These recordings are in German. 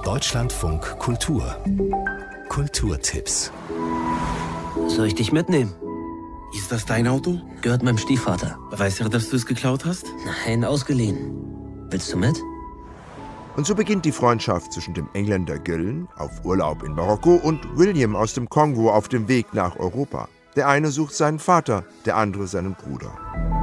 Deutschlandfunk Kultur. Kulturtipps. Soll ich dich mitnehmen? Ist das dein Auto? Gehört meinem Stiefvater. Weiß er, dass du es geklaut hast? Nein, ausgeliehen. Willst du mit? Und so beginnt die Freundschaft zwischen dem Engländer Gillen auf Urlaub in Marokko und William aus dem Kongo auf dem Weg nach Europa. Der eine sucht seinen Vater, der andere seinen Bruder.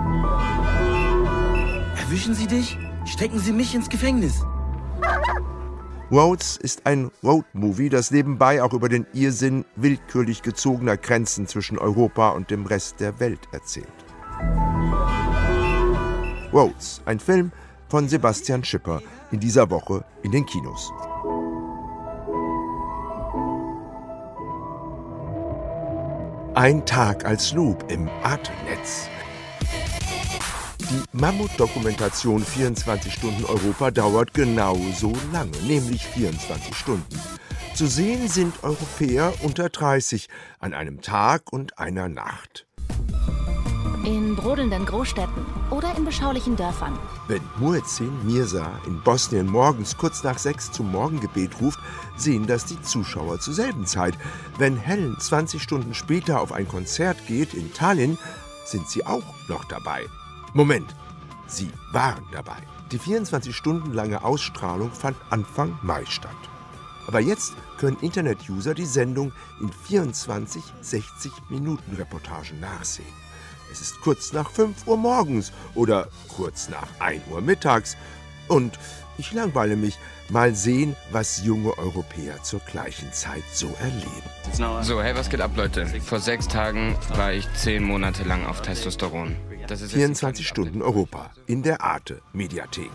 Erwischen Sie dich? Stecken Sie mich ins Gefängnis. Rhodes ist ein Roadmovie, das nebenbei auch über den Irrsinn willkürlich gezogener Grenzen zwischen Europa und dem Rest der Welt erzählt. Rhodes, ein Film von Sebastian Schipper, in dieser Woche in den Kinos. Ein Tag als Loop im Arte-Netz. Die Mammutdokumentation 24 Stunden Europa dauert genauso lange, nämlich 24 Stunden. Zu sehen sind Europäer unter 30 an einem Tag und einer Nacht. In brodelnden Großstädten oder in beschaulichen Dörfern. Wenn Muezzin Mirza in Bosnien morgens kurz nach 6 zum Morgengebet ruft, sehen das die Zuschauer zur selben Zeit. Wenn Helen 20 Stunden später auf ein Konzert geht in Tallinn, sind sie auch noch dabei. Moment, sie waren dabei. Die 24 Stunden lange Ausstrahlung fand Anfang Mai statt. Aber jetzt können Internet-User die Sendung in 24 60-Minuten-Reportagen nachsehen. Es ist kurz nach 5 Uhr morgens oder kurz nach 1 Uhr mittags. Und ich langweile mich. Mal sehen, was junge Europäer zur gleichen Zeit so erleben. So, hey, was geht ab, Leute? Vor 6 Tagen war ich 10 Monate lang auf Testosteron. 24 Stunden Europa in der Arte-Mediathek.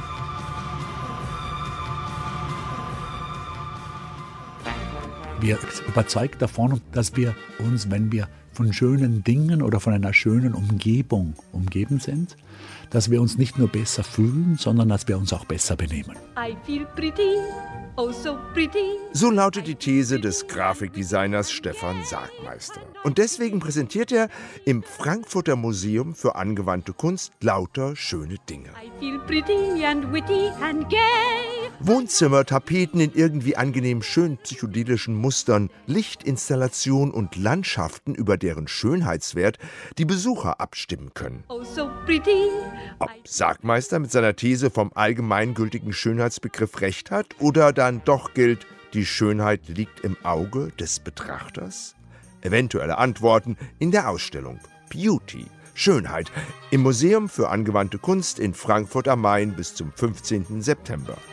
Wir sind überzeugt davon, dass wir uns, wenn wir von schönen Dingen oder von einer schönen Umgebung umgeben sind, dass wir uns nicht nur besser fühlen, sondern dass wir uns auch besser benehmen. I feel pretty, oh so pretty. So lautet die These des Grafikdesigners Stefan Sargmeister. Und deswegen präsentiert er im Frankfurter Museum für angewandte Kunst lauter schöne Dinge. I feel pretty and witty and gay. Wohnzimmer, Tapeten in irgendwie angenehm schön psychedelischen Mustern, Lichtinstallation und Landschaften, über deren Schönheitswert die Besucher abstimmen können. Oh so pretty. Ob Sargmeister mit seiner These vom allgemeingültigen Schönheitsbegriff recht hat oder dann doch gilt, die Schönheit liegt im Auge des Betrachters? Eventuelle Antworten in der Ausstellung Beauty, Schönheit im Museum für angewandte Kunst in Frankfurt am Main bis zum 15. September.